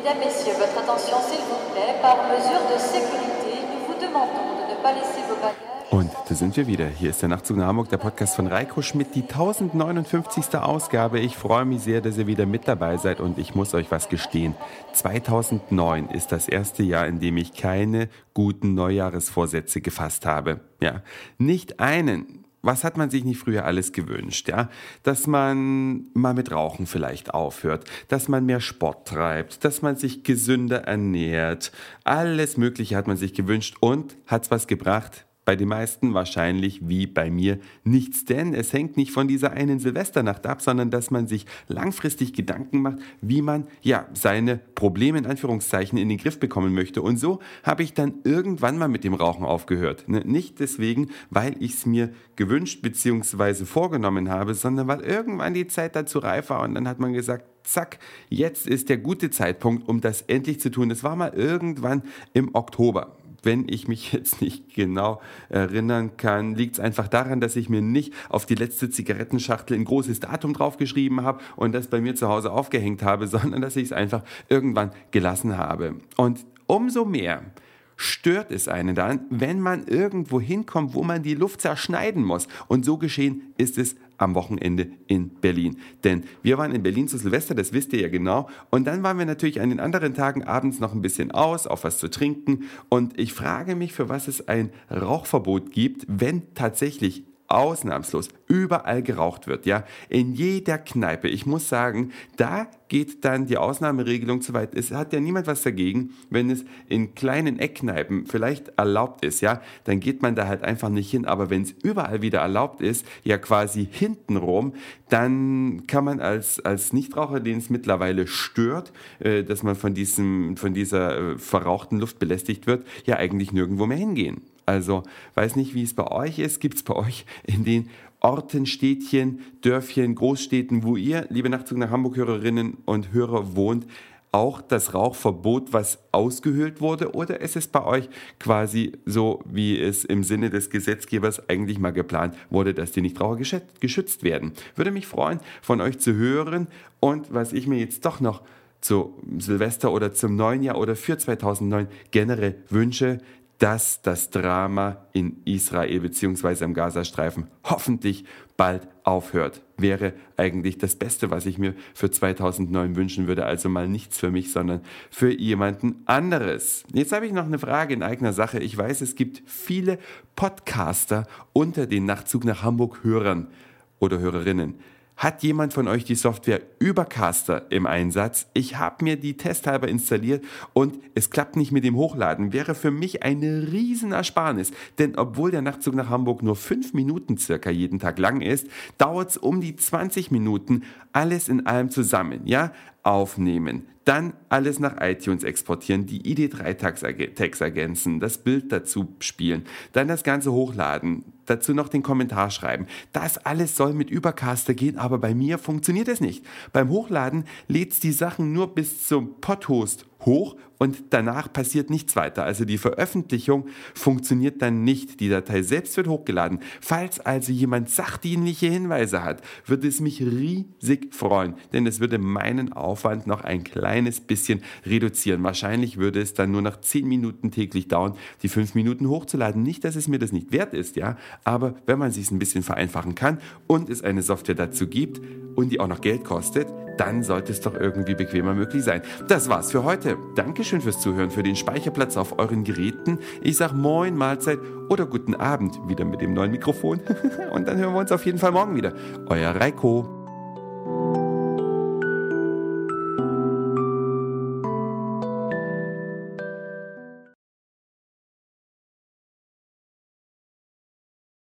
Mesdames, Messieurs, votre attention s'il vous plaît. Par mesure de sécurité, nous vous demandons de ne pas laisser vos bagages. Und da sind wir wieder. Hier ist der Nachtzug nach Hamburg, der Podcast von Reiko Schmidt, die 1059. Ausgabe. Ich freue mich sehr, dass ihr wieder mit dabei seid und ich muss euch was gestehen. 2009 ist das erste Jahr, in dem ich keine guten Neujahresvorsätze gefasst habe. Ja, nicht einen. Was hat man sich nicht früher alles gewünscht, ja? Dass man mal mit Rauchen vielleicht aufhört, dass man mehr Sport treibt, dass man sich gesünder ernährt. Alles Mögliche hat man sich gewünscht und hat's was gebracht? Bei den meisten wahrscheinlich wie bei mir nichts, denn es hängt nicht von dieser einen Silvesternacht ab, sondern dass man sich langfristig Gedanken macht, wie man seine Probleme in Anführungszeichen in den Griff bekommen möchte. Und so habe ich dann irgendwann mal mit dem Rauchen aufgehört. Nicht deswegen, weil ich es mir gewünscht bzw. vorgenommen habe, sondern weil irgendwann die Zeit dazu reif war und dann hat man gesagt, zack, jetzt ist der gute Zeitpunkt, um das endlich zu tun. Das war mal irgendwann im Oktober. Wenn ich mich jetzt nicht genau erinnern kann, liegt es einfach daran, dass ich mir nicht auf die letzte Zigarettenschachtel ein großes Datum draufgeschrieben habe und das bei mir zu Hause aufgehängt habe, sondern dass ich es einfach irgendwann gelassen habe. Und umso mehr stört es einen dann, wenn man irgendwo hinkommt, wo man die Luft zerschneiden muss. Und so geschehen ist es am Wochenende in Berlin. Denn wir waren in Berlin zu Silvester, das wisst ihr ja genau. Und dann waren wir natürlich an den anderen Tagen abends noch ein bisschen aus, auf was zu trinken. Und ich frage mich, für was es ein Rauchverbot gibt, wenn tatsächlich ausnahmslos überall geraucht wird, ja, in jeder Kneipe. Ich muss sagen, da geht dann die Ausnahmeregelung zu weit. Es hat ja niemand was dagegen, wenn es in kleinen Eckkneipen vielleicht erlaubt ist, ja, dann geht man da halt einfach nicht hin. Aber wenn es überall wieder erlaubt ist, ja quasi hintenrum, dann kann man als Nichtraucher, den es mittlerweile stört, dass man von dieser verrauchten Luft belästigt wird, ja eigentlich nirgendwo mehr hingehen. Also, weiß nicht, wie es bei euch ist. Gibt es bei euch in den Orten, Städtchen, Dörfchen, Großstädten, wo ihr, liebe Nachtzug nach Hamburg-Hörerinnen und Hörer, wohnt, auch das Rauchverbot, was ausgehöhlt wurde? Oder ist es bei euch quasi so, wie es im Sinne des Gesetzgebers eigentlich mal geplant wurde, dass die Nichtraucher geschützt werden? Würde mich freuen, von euch zu hören. Und was ich mir jetzt doch noch zu Silvester oder zum neuen Jahr oder für 2009 generell wünsche, dass das Drama in Israel bzw. am Gazastreifen hoffentlich bald aufhört. Wäre eigentlich das Beste, was ich mir für 2009 wünschen würde. Also mal nichts für mich, sondern für jemanden anderes. Jetzt habe ich noch eine Frage in eigener Sache. Ich weiß, es gibt viele Podcaster unter den Nachtzug nach Hamburg-Hörern oder Hörerinnen. Hat jemand von euch die Software Übercaster im Einsatz? Ich habe mir die testhalber installiert und es klappt nicht mit dem Hochladen. Wäre für mich eine Riesenersparnis, denn obwohl der Nachtzug nach Hamburg nur 5 Minuten circa jeden Tag lang ist, dauert es um die 20 Minuten, alles in allem zusammen, ja? Aufnehmen, dann alles nach iTunes exportieren, die ID3-Tags ergänzen, das Bild dazu spielen, dann das Ganze hochladen, dazu noch den Kommentar schreiben. Das alles soll mit Übercaster gehen, aber bei mir funktioniert es nicht. Beim Hochladen lädt es die Sachen nur bis zum Podhost hoch und danach passiert nichts weiter. Also die Veröffentlichung funktioniert dann nicht. Die Datei selbst wird hochgeladen. Falls also jemand sachdienliche Hinweise hat, würde es mich riesig freuen, denn es würde meinen Aufwand noch ein kleines bisschen reduzieren. Wahrscheinlich würde es dann nur noch 10 Minuten täglich dauern, die 5 Minuten hochzuladen. Nicht, dass es mir das nicht wert ist, ja, aber wenn man es ein bisschen vereinfachen kann und es eine Software dazu gibt und die auch noch Geld kostet, dann sollte es doch irgendwie bequemer möglich sein. Das war's für heute. Dankeschön fürs Zuhören, für den Speicherplatz auf euren Geräten. Ich sag Moin, Mahlzeit oder guten Abend wieder mit dem neuen Mikrofon. Und dann hören wir uns auf jeden Fall morgen wieder. Euer Reiko.